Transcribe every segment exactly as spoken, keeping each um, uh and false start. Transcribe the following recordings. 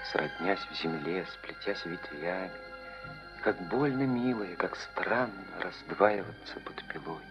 сроднясь в земле, сплетясь ветвями, как больно милое, как странно раздваиваться под пилой.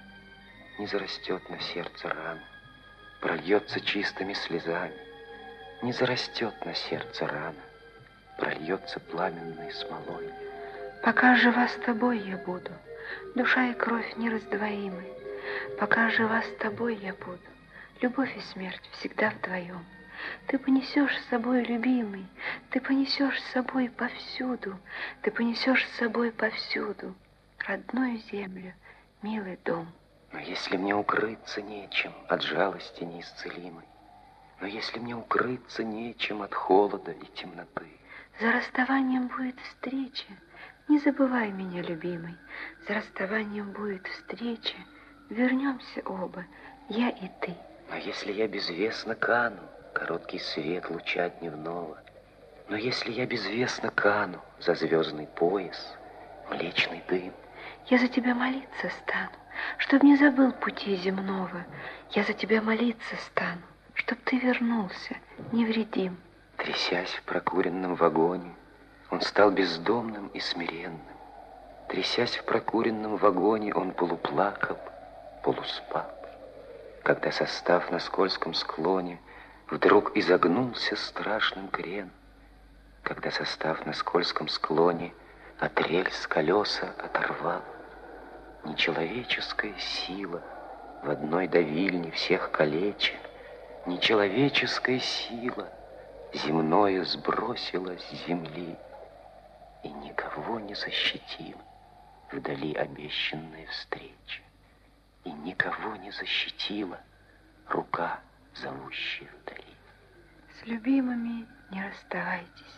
Не зарастет на сердце рана, прольется чистыми слезами. Не зарастет на сердце рана, прольется пламенной смолой. Пока жива с тобой я буду, душа и кровь нераздвоимы. Пока жива с тобой я буду, любовь и смерть всегда вдвоем. Ты понесешь с собой, любимый, ты понесешь с собой повсюду, ты понесешь с собой повсюду родную землю, милый дом. Но если мне укрыться нечем от жалости неисцелимой, но если мне укрыться нечем от холода и темноты, за расставанием будет встреча, не забывай меня, любимый, за расставанием будет встреча, вернемся оба, я и ты. Но если я безвестно кану, короткий свет луча дневного, но если я безвестно кану за звездный пояс, млечный дым, я за тебя молиться стану, чтоб не забыл пути земного. Я за тебя молиться стану, чтоб ты вернулся невредим. Трясясь в прокуренном вагоне, он стал бездомным и смиренным. Трясясь в прокуренном вагоне, он полуплакал, полуспал. Когда состав на скользком склоне вдруг изогнулся страшным крен, когда состав на скользком склоне от рельс колеса оторвал, нечеловеческая сила в одной давильне всех калеча, нечеловеческая сила земною сбросила с земли и никого не защитила вдали обещанная встреча, и никого не защитила рука, зовущая вдали. С любимыми не расставайтесь,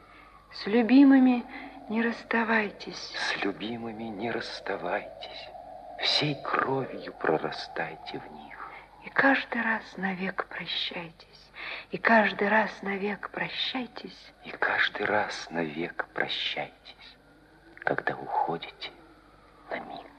с любимыми не расставайтесь, с любимыми не расставайтесь, всей кровью прорастайте в них. И каждый раз навек прощайтесь, и каждый раз навек прощайтесь, и каждый раз навек прощайтесь, когда уходите на миг.